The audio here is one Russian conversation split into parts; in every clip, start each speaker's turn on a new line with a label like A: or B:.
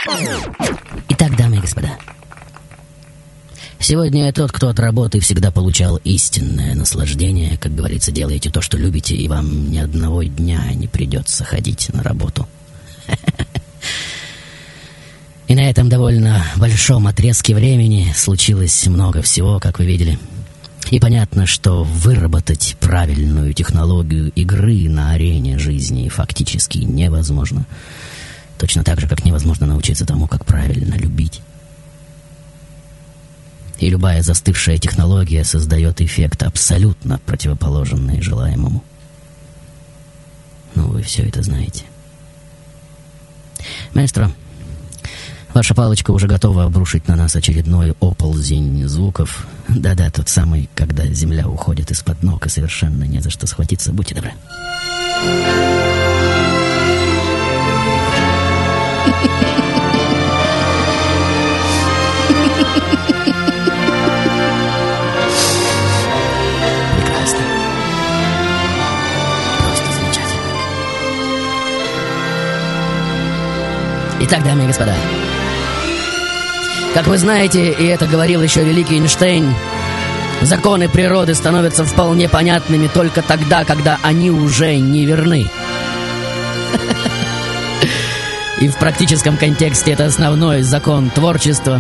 A: Итак, дамы и господа, сегодня я тот, кто от работы всегда получал истинное наслаждение. Как говорится, делайте то, что любите, и вам ни одного дня не придется ходить на работу. И на этом довольно большом отрезке времени случилось много всего, как вы видели. И понятно, что выработать правильную технологию игры на арене жизни фактически невозможно. Точно так же, как невозможно научиться тому, как правильно любить. И любая застывшая технология создает эффект абсолютно противоположный желаемому. Ну, вы все это знаете. Маэстро, ваша палочка уже готова обрушить на нас очередной оползень звуков. Да-да, тот самый, когда земля уходит из-под ног и совершенно не за что схватиться. Будьте добры. Прекрасно. Просто замечательно. Итак, дамы и господа, как вы знаете, и это говорил еще великий Эйнштейн, законы природы становятся вполне понятными только тогда, когда они уже не верны. И в практическом контексте это основной закон творчества.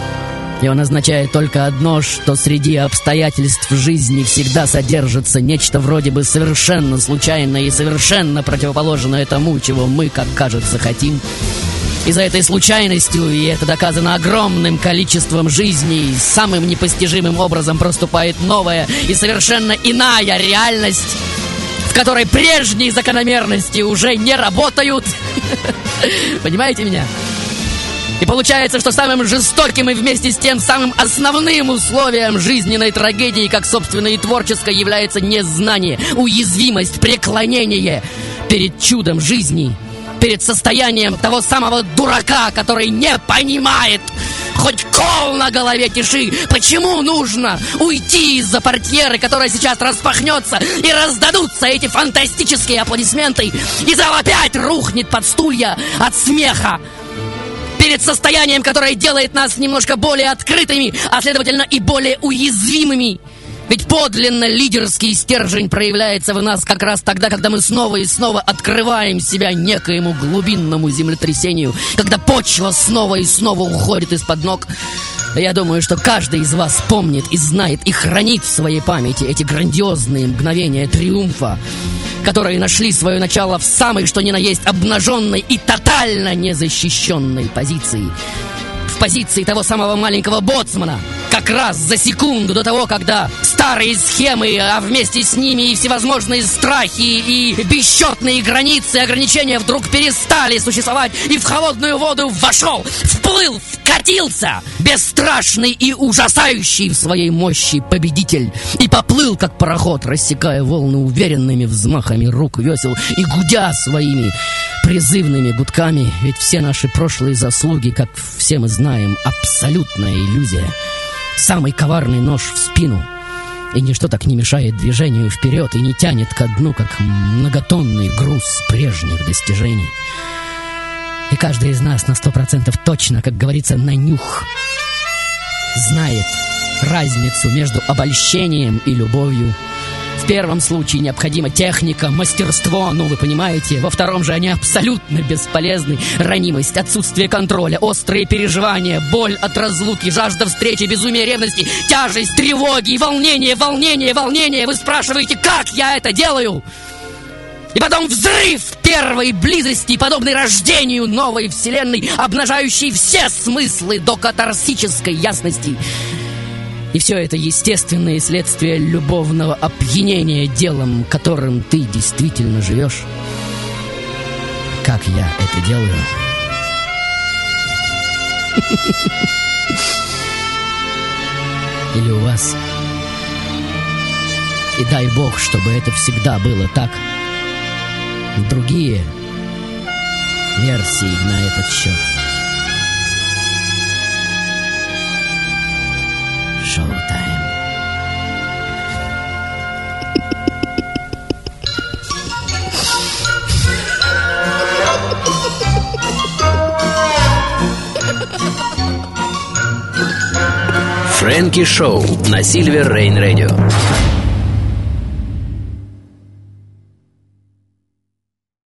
A: И он означает только одно, что среди обстоятельств жизни всегда содержится нечто вроде бы совершенно случайное и совершенно противоположное тому, чего мы, как кажется, хотим. И за этой случайностью, и это доказано огромным количеством жизней, самым непостижимым образом проступает новая и совершенно иная реальность, в которой прежние закономерности уже не работают. Понимаете меня? И получается, что самым жестоким и вместе с тем самым основным условием жизненной трагедии, как собственно и творческой, является незнание, уязвимость, преклонение перед чудом жизни, перед состоянием того самого дурака, который не понимает, хоть кол на голове тиши, почему нужно уйти из-за портьеры, которая сейчас распахнется, и раздадутся эти фантастические аплодисменты, и зал опять рухнет под стулья от смеха перед состоянием, которое делает нас немножко более открытыми, а следовательно и более уязвимыми. Ведь подлинно лидерский стержень проявляется в нас как раз тогда, когда мы снова и снова открываем себя некоему глубинному землетрясению, когда почва снова и снова уходит из-под ног. Я думаю, что каждый из вас помнит и знает и хранит в своей памяти эти грандиозные мгновения триумфа, которые нашли свое начало в самой, что ни на есть, обнаженной и тотально незащищенной позиции. В позиции того самого маленького боцмана, как раз за секунду до того, когда старые схемы, а вместе с ними и всевозможные страхи, и бесчетные границы, ограничения вдруг перестали существовать, и в холодную воду вошел, вплыл, вкатился бесстрашный и ужасающий в своей мощи победитель, и поплыл, как пароход, рассекая волны уверенными взмахами рук весел и гудя своими призывными гудками. Ведь все наши прошлые заслуги, как все мы знаем, абсолютная иллюзия, самый коварный нож в спину, и ничто так не мешает движению вперед и не тянет ко дну, как многотонный груз прежних достижений. И каждый из нас на 100% точно, как говорится, на нюх знает разницу между обольщением и любовью. В первом случае необходима техника, мастерство, ну вы понимаете. Во втором же они абсолютно бесполезны. Ранимость, отсутствие контроля, острые переживания, боль от разлуки, жажда встречи, безумие ревности, тяжесть, тревоги, волнение. Вы спрашиваете, как я это делаю? И потом взрыв первой близости, подобный рождению новой вселенной, обнажающей все смыслы до катарсической ясности. И все это естественное следствие любовного опьянения делом, которым ты действительно живешь. Как я это делаю? Или у вас? И дай Бог, чтобы это всегда было так. Другие версии на этот счет. Шоу-тайм.
B: Фрэнки Шоу на Silver Rain Radio.